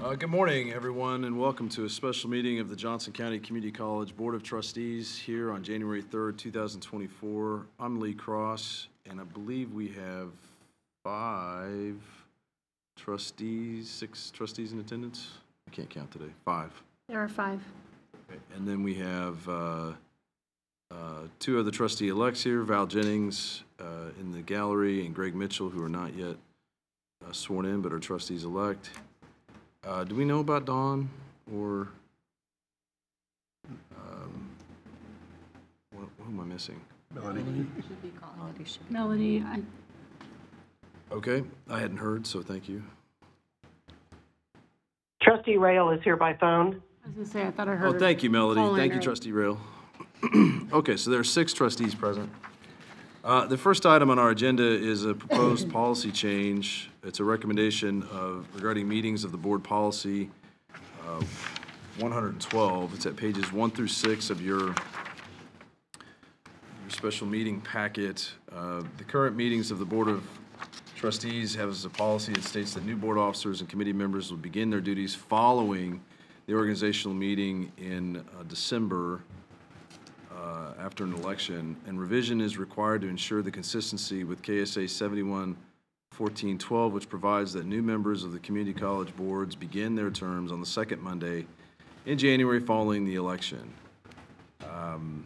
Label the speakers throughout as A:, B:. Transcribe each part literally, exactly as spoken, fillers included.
A: Uh, good morning, everyone, and welcome to a special meeting of the Johnson County Community College Board of Trustees here on January third, two thousand twenty-four. I'm Lee Cross, and I believe we have five trustees, six trustees in attendance. I can't count today. Five.
B: There are five.
A: Okay. And then we have uh, uh, two other trustee-elects here, Val Jennings uh, in the gallery and Greg Mitchell, who are not yet uh, sworn in but are trustees-elect. Uh, do we know about Dawn or um, what, what am I missing?
C: Melody.
B: Should be calling Melody. Should be. Melody, I,
A: Okay, I hadn't heard, so thank you.
D: Trustee Rail is here by phone.
B: I was gonna say, I thought I heard.
A: Oh, thank you, Melody.
B: calling
A: Thank you,
B: her.
A: Trustee Rail. Okay, so there are six trustees present. Uh, the first item on our agenda is a proposed policy change. It's a recommendation of regarding meetings of the board policy uh, one hundred twelve. It's at pages one through six of your, your special meeting packet. Uh, the current meetings of the Board of Trustees have as a policy that states that new board officers and committee members will begin their duties following the organizational meeting in uh, December uh, after an election, and revision is required to ensure the consistency with K S A seventy-one fourteen twelve, which provides that new members of the community college boards begin their terms on the second Monday in January following the election. Um,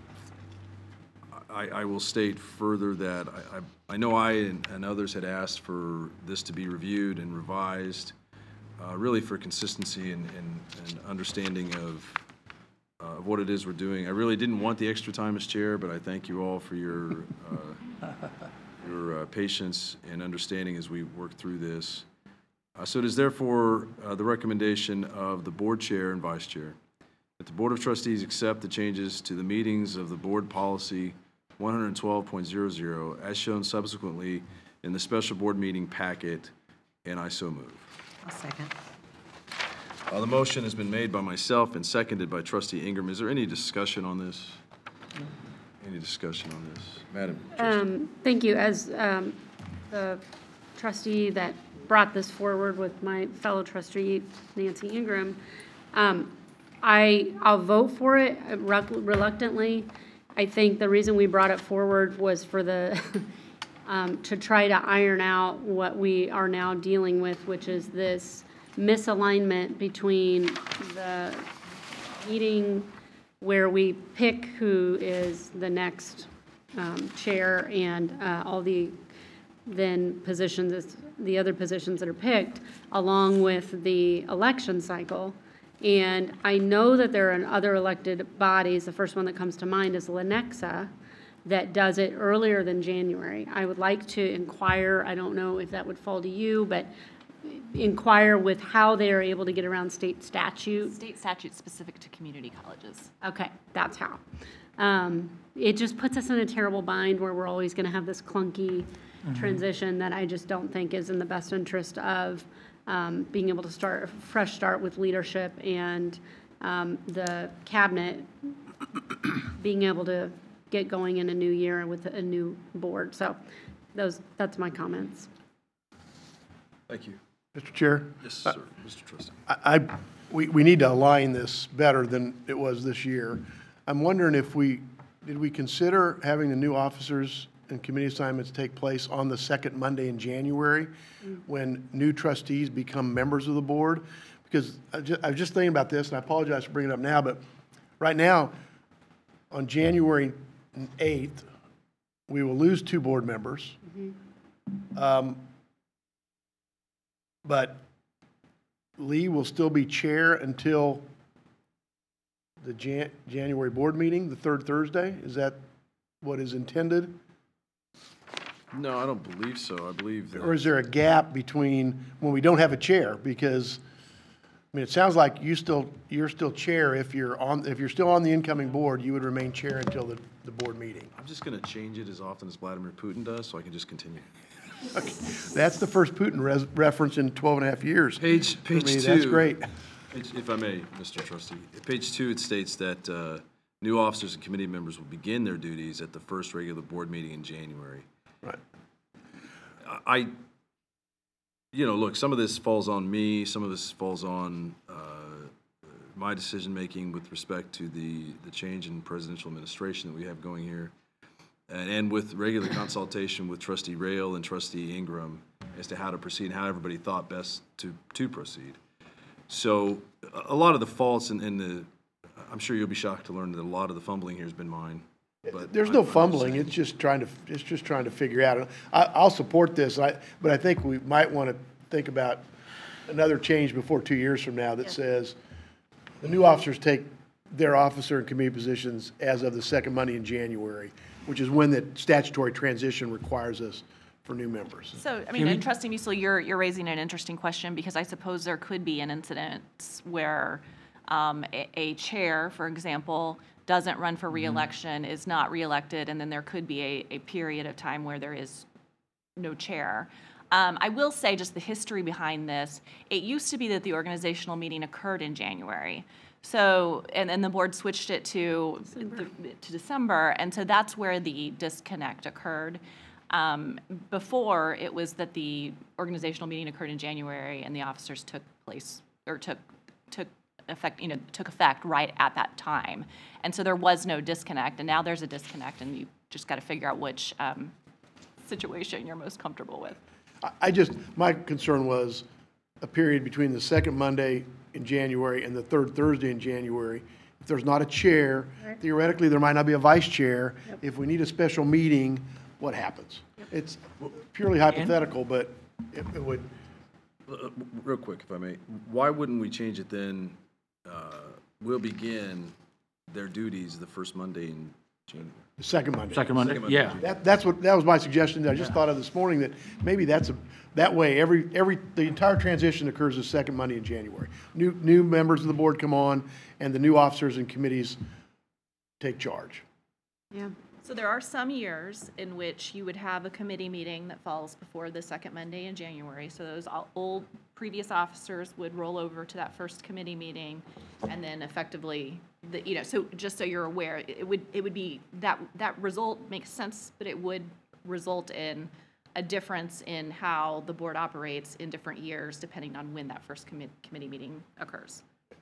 A: I, I will state further that I, I, I know I and, and others had asked for this to be reviewed and revised, uh, really for consistency and, and, and understanding of uh, what it is we're doing. I really didn't want the extra time as chair, but I thank you all for your uh, your uh, patience and understanding as we work through this. Uh, so it is therefore uh, the recommendation of the board chair and vice chair that the Board of Trustees accept the changes to the meetings of the board policy one twelve point zero zero as shown subsequently in the special board meeting packet, and I so move.
C: I'll second.
A: Uh, the motion has been made by myself and seconded by Trustee Ingram. Is there any discussion on this? Any discussion on this? Madam Trustee.
B: Um, thank you. As, um, the trustee that brought this forward with my fellow trustee Nancy Ingram, um, I, I'll vote for it reluctantly. I think the reason we brought it forward was for the, um, to try to iron out what we are now dealing with, which is this misalignment between the meeting where we pick who is the next um, chair and uh, all the then positions, the other positions that are picked, along with the election cycle. And I know that there are other elected bodies. The first one that comes to mind is Lenexa, that does it earlier than January. I would like to inquire, I don't know if that would fall to you, but inquire with how they are able to get around state statute.
E: State statute specific to community colleges.
B: Okay, that's how. Um, it just puts us in a terrible bind where we're always going to have this clunky mm-hmm. transition that I just don't think is in the best interest of um, being able to start a fresh start with leadership and um, the cabinet being able to get going in a new year with a new board. So those, that's my comments.
A: Thank you.
F: Mister Chair?
A: Yes, sir. Mister Trustee.
F: I, I, we, we need to align this better than it was this year. I'm wondering if we, did we consider having the new officers and committee assignments take place on the second Monday in January mm. when new trustees become members of the board? Because I, just, I was just thinking about this, and I apologize for bringing it up now, but right now, on January eighth, we will lose two board members. Mm-hmm. Um, But Lee will still be chair until the Jan- January board meeting, the third Thursday? Is that what is intended?
A: No, I don't believe so. I believe that.
F: Or is there a gap between when we don't have a chair? Because, I mean, it sounds like you still, you're still chair. If you're on, if you're still on the incoming board, you would remain chair until the, the board meeting.
A: I'm just going to change it as often as Vladimir Putin does, so I can just continue.
F: Okay. That's the first Putin res- reference in twelve and a half years.
A: Page, page
F: For me,
A: two.
F: That's great.
A: Page, if I may, Mister Trustee. At page two, it states that uh, new officers and committee members will begin their duties at the first regular board meeting in January.
F: Right.
A: I, you know, look, some of this falls on me, some of this falls on uh, my decision-making with respect to the, the change in presidential administration that we have going here, and, and with regular consultation with Trustee Rail and Trustee Ingram as to how to proceed and how everybody thought best to, to proceed. So a- a lot of the faults and, and the, I'm sure you'll be shocked to learn that a lot of the fumbling here has been mine. But
F: There's
A: I'm-
F: no
A: I'm just
F: fumbling,
A: saying.
F: it's just trying to, it's just trying to figure out. I, I'll support this, I, but I think we might want to think about another change before two years from now that says the new officers take their officer and committee positions as of the second Monday in January, which is when the statutory transition requires us for new members.
E: So, I mean, and Trustee Musil, you're, you're raising an interesting question, because I suppose there could be an incident where um, a, a chair, for example, doesn't run for reelection, is not reelected, and then there could be a, a period of time where there is no chair. Um, I will say just the history behind this. It used to be that the organizational meeting occurred in January. So, and then the board switched it to, the, to December, and so that's where the disconnect occurred. Um, before, it was that the organizational meeting occurred in January and the officers took place, or took, took effect, you know, took effect right at that time. And so there was no disconnect, and now there's a disconnect, and you just got to figure out which um, situation you're most comfortable with.
F: I- I just, my concern was a period between the second Monday in January and the third Thursday in January. If there's not a chair, theoretically, there might not be a vice chair. If we need a special meeting, what happens? It's purely hypothetical, but it it would,
A: Uh, Real quick, if I may, why wouldn't we change it then? Uh, We'll begin their duties the first Monday in January.
F: the second Monday.
C: Second Monday,
A: Second Monday.
C: yeah.
F: That, that's what, that was my suggestion, I just thought of this morning, that maybe that's a, that way, every, every, the entire transition occurs the second Monday in January. New, new members of the board come on, and the new officers and committees take charge.
B: Yeah.
E: So there are some years in which you would have a committee meeting that falls before the second Monday in January. So those all- old previous officers would roll over to that first committee meeting, and then effectively, the, you know, so just so you're aware, it would, it would be, that, that result makes sense, but it would result in a difference in how the board operates in different years, depending on when that first commi- committee meeting occurs.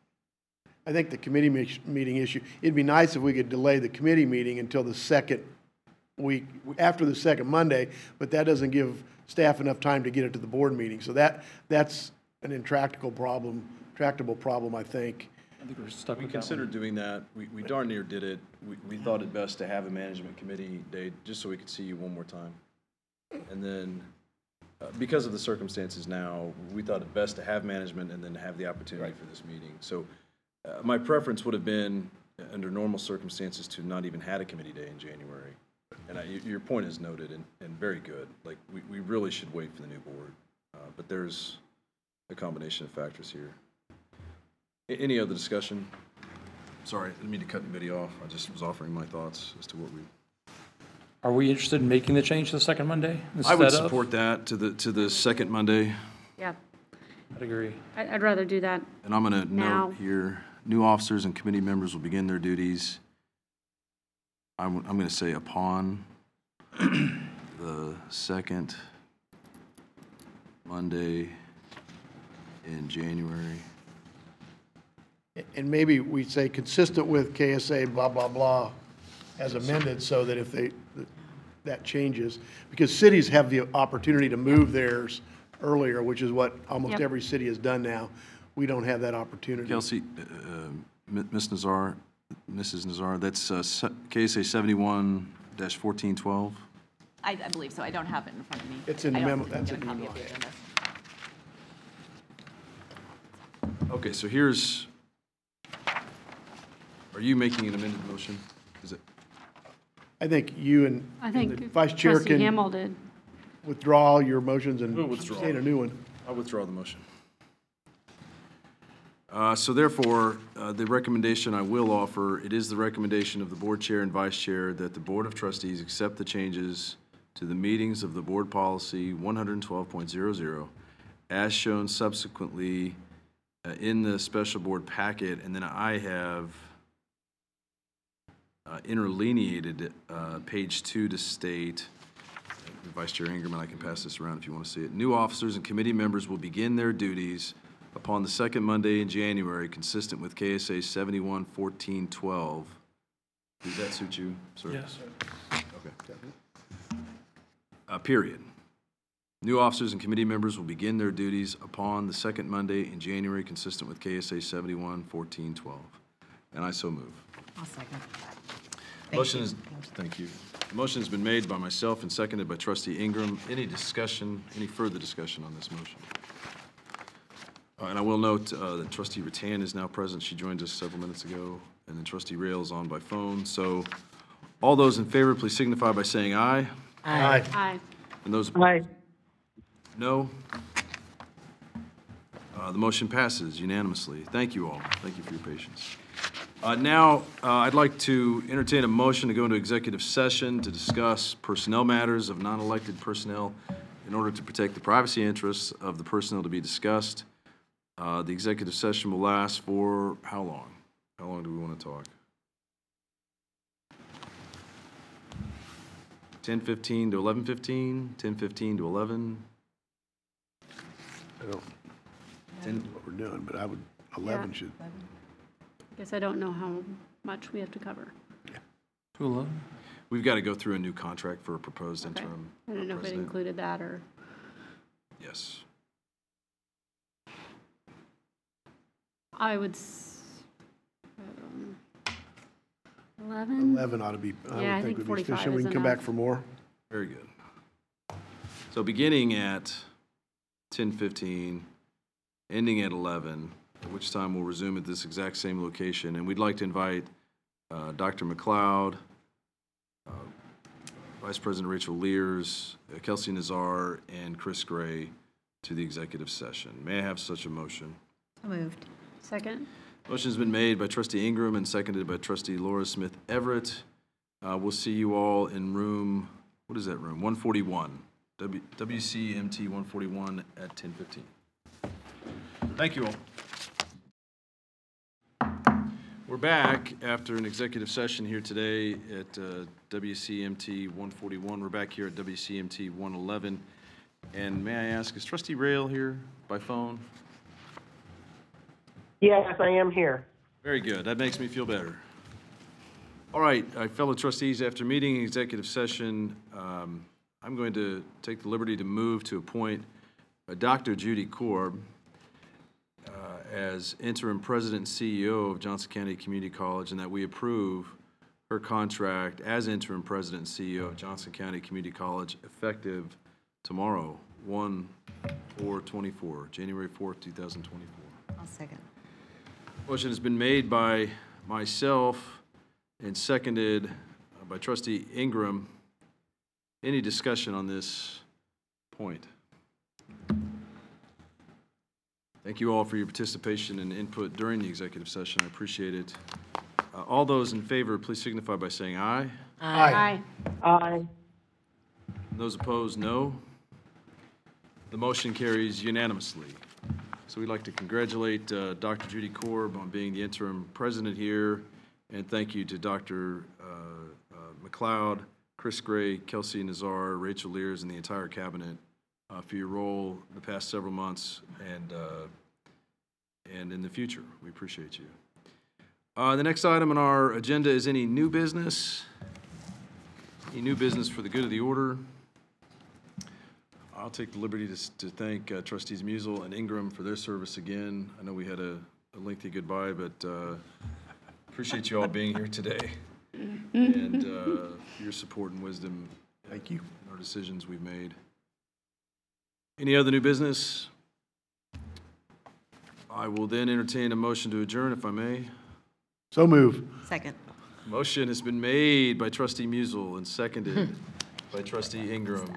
F: I think the committee me- meeting issue, it'd be nice if we could delay the committee meeting until the second week, after the second Monday, but that doesn't give staff enough time to get it to the board meeting. So that, that's an intractable problem, tractable problem, I think.
C: I think we're stuck
A: We
C: with that one.
A: considered doing that. We, we darn near did it. We, we thought it best to have a management committee day, just so we could see you one more time. And then, uh, because of the circumstances now, we thought it best to have management and then have the opportunity for this meeting. So, uh, my preference would have been, uh, under normal circumstances, to not even had a committee day in January. And I, your point is noted and, and very good. Like, we, we really should wait for the new board. Uh, but there's a combination of factors here. A- Any other discussion? Sorry, I didn't mean to cut anybody off. I just was offering my thoughts as to what we.
C: Are we interested in making the change to the second Monday
A: I would
C: instead of?
A: support that to the, to the second Monday.
B: Yeah,
C: I'd agree.
B: I- I'd rather do that.
A: And I'm going to
B: Now.
A: note here, new officers and committee members will begin their duties. I'm, I'm going to say upon the second Monday in January.
F: And maybe we say consistent with K S A blah, blah, blah, as amended, so that if they, that changes. Because cities have the opportunity to move theirs earlier, which is what almost
B: Yep.
F: every city has done now. We don't have that opportunity.
A: Kelsey, uh, uh, Miz Nazar, Missus Nazar, that's uh, se- K S A seventy-one dash fourteen twelve.
E: I, I believe so. I don't have it in front of me.
F: It's in the
E: I don't-
F: memo-
E: didn't
F: that's
E: get a
F: in the
E: copy of
F: email.
E: the agenda.
A: Okay, so here's, are you making an amended motion? Is it?
F: I think you and
B: I
F: and the
B: think
F: Vice Chair
B: Trustee
F: can
B: Hamel did.
F: withdraw your motions and
A: We'll withdraw.
F: state a new one.
A: I'll withdraw the motion. Uh, So therefore, uh, the recommendation I will offer, it is the recommendation of the board chair and vice chair that the Board of Trustees accept the changes to the meetings of the board policy one twelve point zero zero as shown subsequently uh, in the special board packet, and then I have uh, interlineated uh, page two to state, Vice Chair Ingram, and I can pass this around if you want to see it. New officers and committee members will begin their duties upon the second Monday in January, consistent with K S A seventy-one fourteen twelve. Does that suit you, sir?
C: Yes.
A: Okay. Uh, period. New officers and committee members will begin their duties upon the second Monday in January, consistent with K S A seventy-one fourteen twelve. And I so move.
G: I'll second.
A: Motion is, thank you. The motion has been made by myself and seconded by trustee Ingram. Any discussion, any further discussion on this motion? Uh, And I will note uh, that trustee Rattan is now present. She joined us several minutes ago. And then trustee Rail is on by phone. So all those in favor, please signify by saying aye.
F: Aye.
B: Aye.
A: And those
D: Aye.
A: no? Uh, The motion passes unanimously. Thank you all. Thank you for your patience. Uh, Now, uh, I'd like to entertain a motion to go into executive session to discuss personnel matters of non-elected personnel in order to protect the privacy interests of the personnel to be discussed. Uh, The executive session will last for how long? How long do we want to talk? ten fifteen to eleven fifteen? ten fifteen to eleven?
F: I don't know what we're doing, but I would, eleven
B: Yeah.
F: should,
B: Guess I don't know how much we have to cover.
C: Two eleven?
A: We've got to go through a new contract for a proposed
B: Okay.
A: interim
B: I don't know if it
A: president.
B: included that or,
A: Yes.
B: I would, s- um, eleven?
F: eleven ought to be, I
B: Yeah, I
F: would think
B: think
F: would be
B: forty-five
F: sufficient. We
B: is
F: can come back
B: enough.
F: for more.
A: Very good. So beginning at ten fifteen, ending at eleven, at which time we'll resume at this exact same location. And we'd like to invite uh, Doctor McLeod, uh, Vice President Rachel Lears, uh, Kelsey Nazar, and Chris Gray to the executive session. May I have such a motion?
G: So moved.
B: Second?
A: Motion's been made by trustee Ingram and seconded by trustee Laura Smith Everett. Uh, We'll see you all in room, what is that room? one forty-one, W WCMT one forty-one at ten fifteen. Thank you all. We're back after an executive session here today at uh, W C M T one forty-one. We're back here at W C M T one eleven. And may I ask, is trustee Rail here by phone?
D: Yes, I am here.
A: Very good. That makes me feel better. All right, uh, fellow trustees, after meeting in executive session, um, I'm going to take the liberty to move to appoint uh, Doctor Judy Korb uh, as interim president and C E O of Johnson County Community College, and that we approve her contract as interim president and C E O of Johnson County Community College effective tomorrow, one four twenty-four, January fourth, two thousand twenty-four.
G: I'll second.
A: Motion has been made by myself and seconded by trustee Ingram. Any discussion on this point? Thank you all for your participation and input during the executive session. I appreciate it. Uh, All those in favor, please signify by saying aye.
B: Aye.
D: Aye.
A: Those opposed, no. The motion carries unanimously. So we'd like to congratulate uh, Doctor Judy Korb on being the interim president here, and thank you to Doctor uh, uh, McLeod, Chris Gray, Kelsey Nazar, Rachel Lears, and the entire cabinet uh, for your role in the past several months and, uh, and in the future. We appreciate you. Uh, The next item on our agenda is any new business. Any new business for the good of the order? I'll take the liberty to, s- to thank uh, trustees Musel and Ingram for their service again. I know we had a a lengthy goodbye, but uh, appreciate you all being here today and uh, your support and wisdom.
F: Thank you.
A: In our decisions we've made. Any other new business? I will then entertain a motion to adjourn, if I may.
F: So move.
G: Second.
A: Motion has been made by trustee Musel and seconded by trustee Ingram.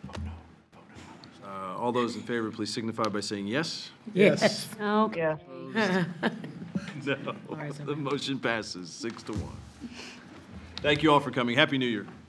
A: Uh, All those in favor, please signify by saying yes.
F: Yes.
B: Okay.
D: Yes.
A: No. The motion passes six to one. Thank you all for coming. Happy New Year.